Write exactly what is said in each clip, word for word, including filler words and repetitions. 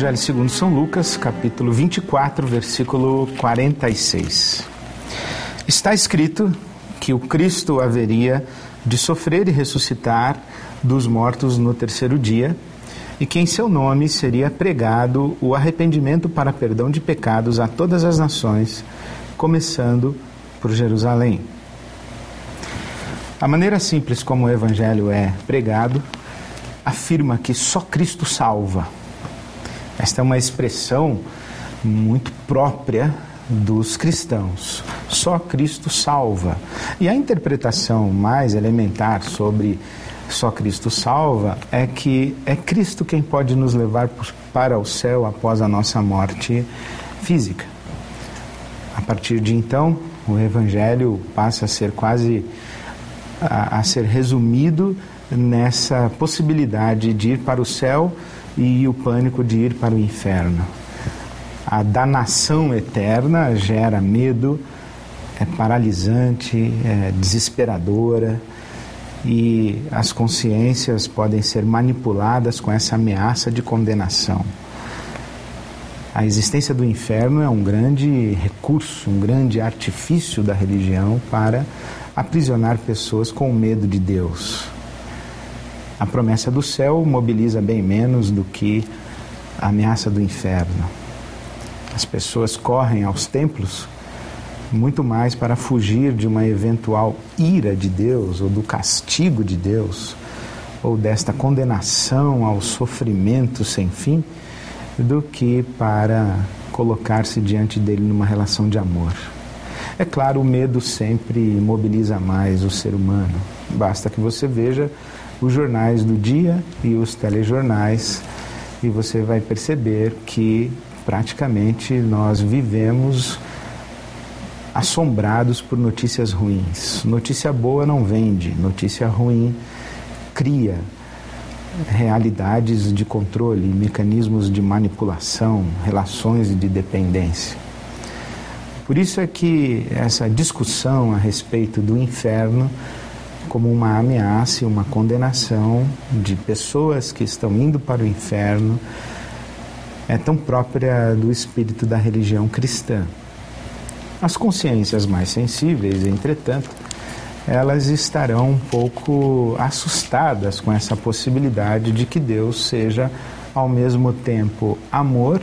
Evangelho segundo São Lucas, capítulo vinte e quatro, versículo quarenta e seis. Está escrito que o Cristo haveria de sofrer e ressuscitar dos mortos no terceiro dia, e que em seu nome seria pregado o arrependimento para perdão de pecados a todas as nações, começando por Jerusalém. A maneira simples como o Evangelho é pregado afirma que só Cristo salva. Esta é uma expressão muito própria dos cristãos. Só Cristo salva. E a interpretação mais elementar sobre só Cristo salva é que é Cristo quem pode nos levar para o céu após a nossa morte física. A partir de então, o Evangelho passa a ser quase a, a ser resumido nessa possibilidade de ir para o céu e o pânico de ir para o inferno. A danação eterna gera medo, é paralisante, é desesperadora, e as consciências podem ser manipuladas com essa ameaça de condenação. A existência do inferno é um grande recurso, um grande artifício da religião para aprisionar pessoas com medo de Deus. A promessa do céu mobiliza bem menos do que a ameaça do inferno. As pessoas correm aos templos muito mais para fugir de uma eventual ira de Deus, ou do castigo de Deus, ou desta condenação ao sofrimento sem fim, do que para colocar-se diante dele numa relação de amor. É claro, o medo sempre mobiliza mais o ser humano. Basta que você veja os jornais do dia e os telejornais, e você vai perceber que praticamente nós vivemos assombrados por notícias ruins. Notícia boa não vende, notícia ruim cria realidades de controle, mecanismos de manipulação, relações de dependência. Por isso é que essa discussão a respeito do inferno como uma ameaça e uma condenação de pessoas que estão indo para o inferno é tão própria do espírito da religião cristã. As consciências mais sensíveis, entretanto, elas estarão um pouco assustadas com essa possibilidade de que Deus seja ao mesmo tempo amor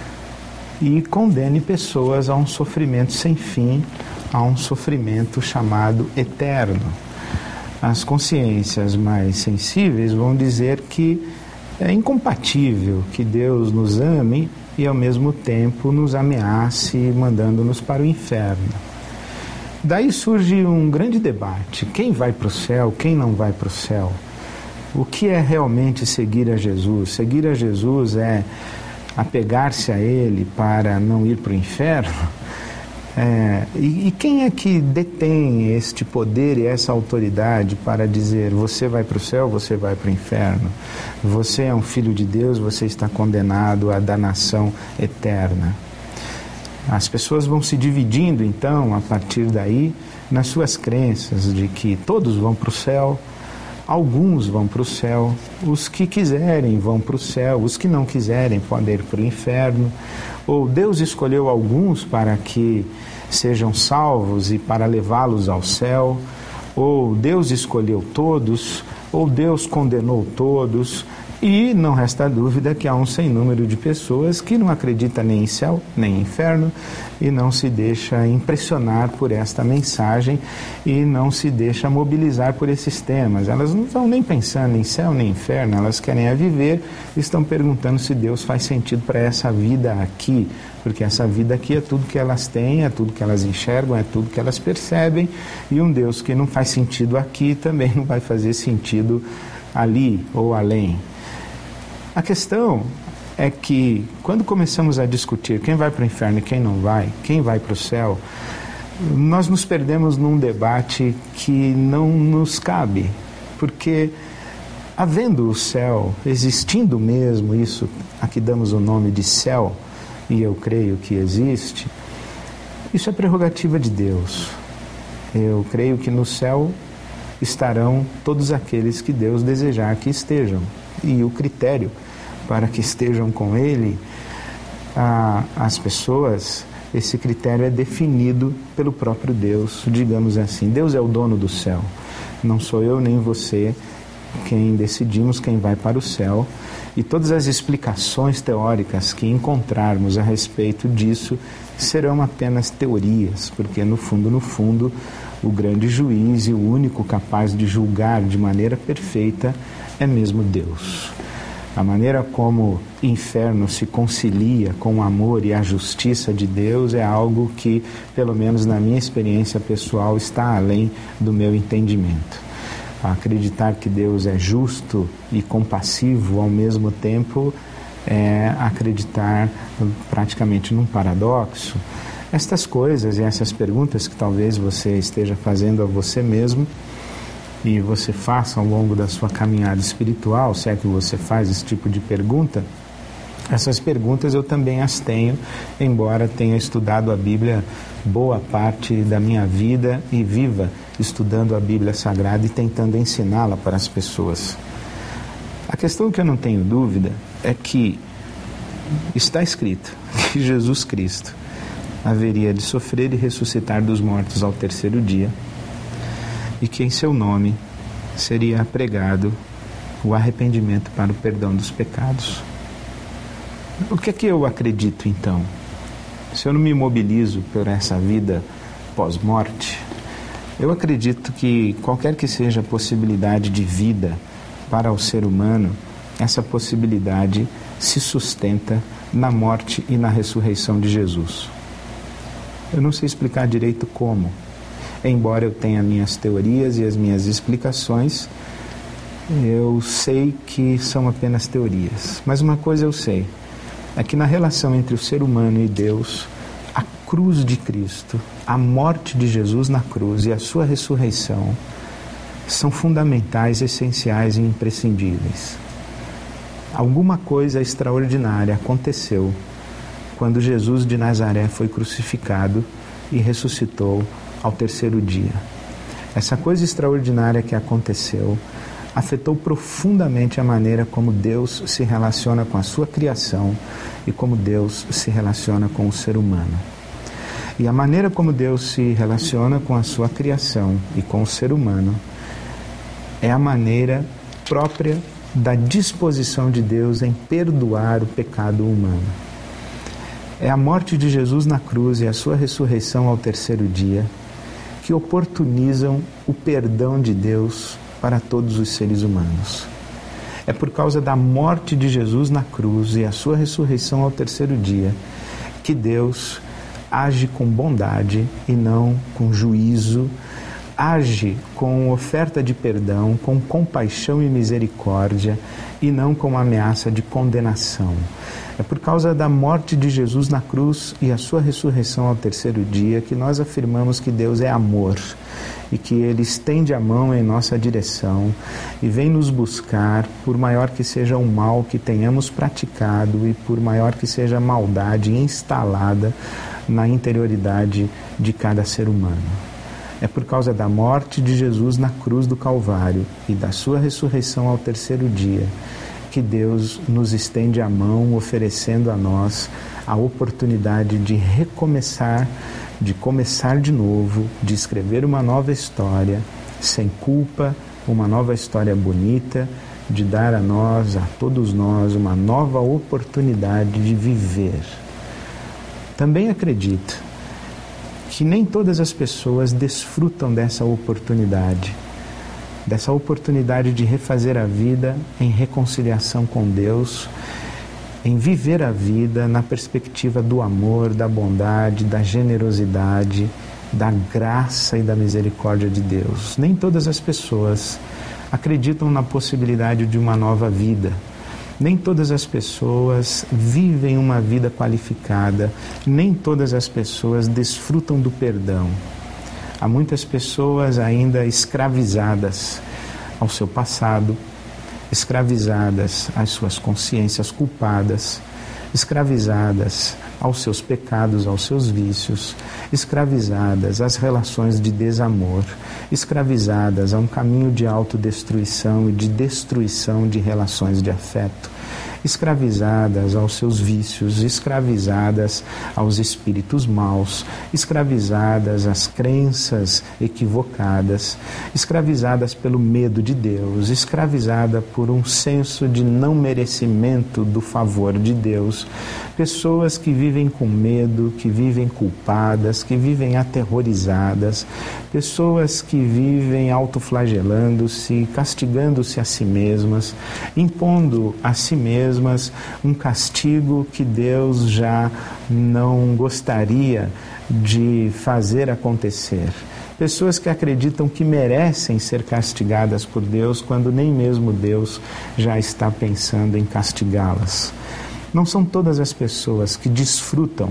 e condene pessoas a um sofrimento sem fim, a um sofrimento chamado eterno. As consciências mais sensíveis vão dizer que é incompatível que Deus nos ame e ao mesmo tempo nos ameace mandando-nos para o inferno. Daí surge um grande debate: quem vai para o céu, quem não vai para o céu? O que é realmente seguir a Jesus? Seguir a Jesus é apegar-se a Ele para não ir para o inferno? É, e, e quem é que detém este poder e essa autoridade para dizer você vai para o céu, você vai para o inferno? Você é um filho de Deus, você está condenado à danação eterna. As pessoas vão se dividindo então, a partir daí, nas suas crenças de que todos vão para o céu, alguns vão para o céu, os que quiserem vão para o céu, os que não quiserem podem ir para o inferno, ou Deus escolheu alguns para que sejam salvos e para levá-los ao céu, ou Deus escolheu todos, ou Deus condenou todos, e não resta dúvida que há um sem número de pessoas que não acreditam nem em céu, nem em inferno, e não se deixa impressionar por esta mensagem e não se deixa mobilizar por esses temas. Elas não estão nem pensando em céu nem inferno, elas querem é viver, estão perguntando se Deus faz sentido para essa vida aqui, porque essa vida aqui é tudo que elas têm, é tudo que elas enxergam, é tudo que elas percebem, e um Deus que não faz sentido aqui também não vai fazer sentido ali ou além. A questão é que, quando começamos a discutir quem vai para o inferno e quem não vai, quem vai para o céu, nós nos perdemos num debate que não nos cabe, porque, havendo o céu, existindo mesmo isso, a que damos o nome de céu, e eu creio que existe, isso é prerrogativa de Deus. Eu creio que no céu estarão todos aqueles que Deus desejar que estejam, e o critério para que estejam com Ele a, as pessoas, esse critério é definido pelo próprio Deus, digamos assim. Deus é o dono do céu. Não sou eu nem você quem decidimos quem vai para o céu. E todas as explicações teóricas que encontrarmos a respeito disso serão apenas teorias, porque no fundo, no fundo, o grande juiz e o único capaz de julgar de maneira perfeita é mesmo Deus. A maneira como o inferno se concilia com o amor e a justiça de Deus é algo que, pelo menos na minha experiência pessoal, está além do meu entendimento. Acreditar que Deus é justo e compassivo ao mesmo tempo é acreditar praticamente num paradoxo. Estas coisas e essas perguntas que talvez você esteja fazendo a você mesmo e você faça ao longo da sua caminhada espiritual, se é que você faz esse tipo de pergunta, essas perguntas eu também as tenho, embora tenha estudado a Bíblia boa parte da minha vida e viva estudando a Bíblia Sagrada e tentando ensiná-la para as pessoas. A questão que eu não tenho dúvida é que está escrito que Jesus Cristo haveria de sofrer e ressuscitar dos mortos ao terceiro dia e que em seu nome seria pregado o arrependimento para o perdão dos pecados. O que é que eu acredito então? Se eu não me mobilizo por essa vida pós-morte, eu acredito que qualquer que seja a possibilidade de vida para o ser humano, essa possibilidade se sustenta na morte e na ressurreição de Jesus. Eu não sei explicar direito como, embora eu tenha minhas teorias e as minhas explicações, eu sei que são apenas teorias. Mas uma coisa eu sei, é que na relação entre o ser humano e Deus, a cruz de Cristo, a morte de Jesus na cruz e a sua ressurreição são fundamentais, essenciais e imprescindíveis. Alguma coisa extraordinária aconteceu quando Jesus de Nazaré foi crucificado e ressuscitou ao terceiro dia. Essa coisa extraordinária que aconteceu afetou profundamente a maneira como Deus se relaciona com a sua criação e como Deus se relaciona com o ser humano. E a maneira como Deus se relaciona com a sua criação e com o ser humano é a maneira própria da disposição de Deus em perdoar o pecado humano. É a morte de Jesus na cruz e a sua ressurreição ao terceiro dia que oportunizam o perdão de Deus para todos os seres humanos. É por causa da morte de Jesus na cruz e a sua ressurreição ao terceiro dia que Deus age com bondade e não com juízo, age com oferta de perdão, com compaixão e misericórdia e não com ameaça de condenação. É por causa da morte de Jesus na cruz e a sua ressurreição ao terceiro dia que nós afirmamos que Deus é amor e que Ele estende a mão em nossa direção e vem nos buscar, por maior que seja o mal que tenhamos praticado e por maior que seja a maldade instalada na interioridade de cada ser humano. É por causa da morte de Jesus na cruz do Calvário e da sua ressurreição ao terceiro dia que Deus nos estende a mão, oferecendo a nós a oportunidade de recomeçar, de começar de novo, de escrever uma nova história, sem culpa, uma nova história bonita, de dar a nós, a todos nós, uma nova oportunidade de viver. Também acredito que nem todas as pessoas desfrutam dessa oportunidade, dessa oportunidade de refazer a vida em reconciliação com Deus, em viver a vida na perspectiva do amor, da bondade, da generosidade, da graça e da misericórdia de Deus. Nem todas as pessoas acreditam na possibilidade de uma nova vida. Nem todas as pessoas vivem uma vida qualificada, nem todas as pessoas desfrutam do perdão. Há muitas pessoas ainda escravizadas ao seu passado, escravizadas às suas consciências culpadas, escravizadas aos seus pecados, aos seus vícios, escravizadas às relações de desamor, escravizadas a um caminho de autodestruição e de destruição de relações de afeto, escravizadas aos seus vícios, escravizadas aos espíritos maus, escravizadas às crenças equivocadas, escravizadas pelo medo de Deus, escravizada por um senso de não merecimento do favor de Deus, pessoas que vivem com medo, que vivem culpadas, que vivem aterrorizadas, pessoas que vivem autoflagelando-se, castigando-se a si mesmas, impondo a si mesmas um castigo que Deus já não gostaria de fazer acontecer. Pessoas que acreditam que merecem ser castigadas por Deus quando nem mesmo Deus já está pensando em castigá-las. Não são todas as pessoas que desfrutam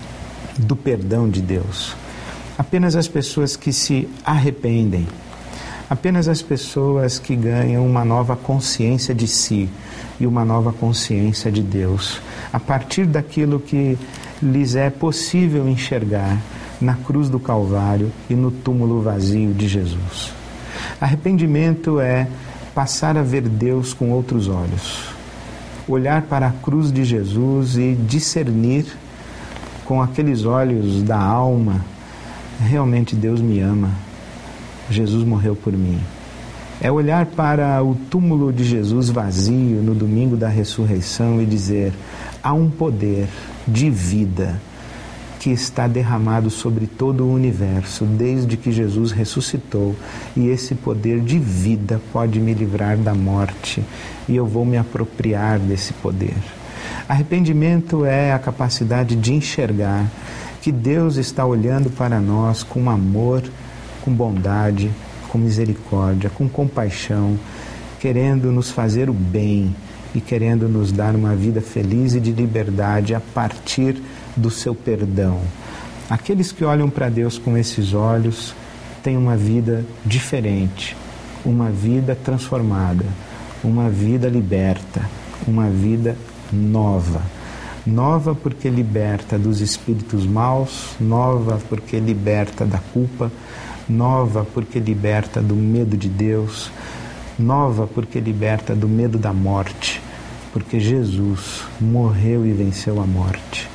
do perdão de Deus. Apenas as pessoas que se arrependem. Apenas as pessoas que ganham uma nova consciência de si e uma nova consciência de Deus, a partir daquilo que lhes é possível enxergar na cruz do Calvário e no túmulo vazio de Jesus. Arrependimento é passar a ver Deus com outros olhos, olhar para a cruz de Jesus e discernir com aqueles olhos da alma: realmente Deus me ama, Jesus morreu por mim. É olhar para o túmulo de Jesus vazio no domingo da ressurreição e dizer: há um poder de vida que está derramado sobre todo o universo desde que Jesus ressuscitou, e esse poder de vida pode me livrar da morte e eu vou me apropriar desse poder. Arrependimento é a capacidade de enxergar que Deus está olhando para nós com amor, com bondade, com misericórdia, com compaixão, querendo nos fazer o bem e querendo nos dar uma vida feliz e de liberdade a partir do seu perdão. Aqueles que olham para Deus com esses olhos têm uma vida diferente, uma vida transformada, uma vida liberta, uma vida nova. Nova porque liberta dos espíritos maus, nova porque liberta da culpa, nova porque liberta do medo de Deus, nova porque liberta do medo da morte, porque Jesus morreu e venceu a morte.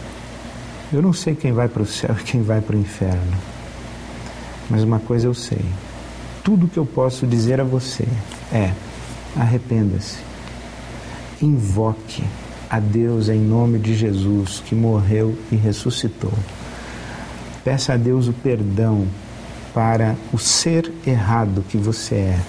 Eu não sei quem vai para o céu e quem vai para o inferno, mas uma coisa eu sei: tudo que eu posso dizer a você é: arrependa-se, invoque a Deus em nome de Jesus, que morreu e ressuscitou. Peça a Deus o perdão para o ser errado que você é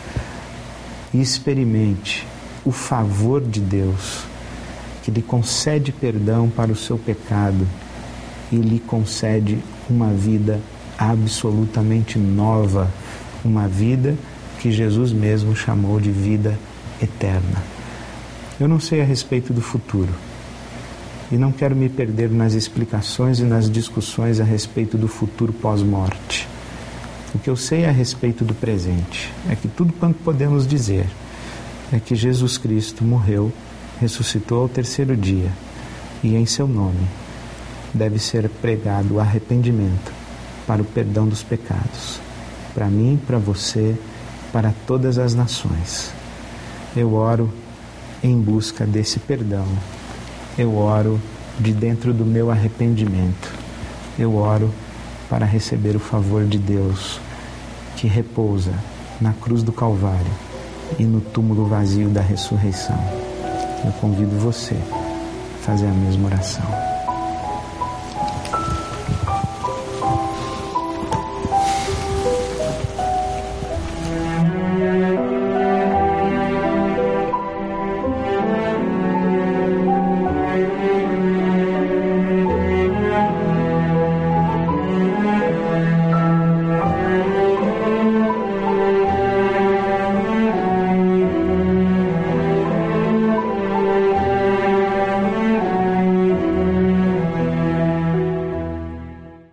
e experimente o favor de Deus, que lhe concede perdão para o seu pecado e lhe concede uma vida absolutamente nova, uma vida que Jesus mesmo chamou de vida eterna. Eu não sei a respeito do futuro e não quero me perder nas explicações e nas discussões a respeito do futuro pós-morte. O que eu sei a respeito do presente é que tudo quanto podemos dizer é que Jesus Cristo morreu, ressuscitou ao terceiro dia, e em seu nome deve ser pregado o arrependimento para o perdão dos pecados, para mim, para você, para todas as nações. Eu oro em busca desse perdão, eu oro de dentro do meu arrependimento, eu oro para receber o favor de Deus que repousa na cruz do Calvário e no túmulo vazio da ressurreição. Eu convido você a fazer a mesma oração.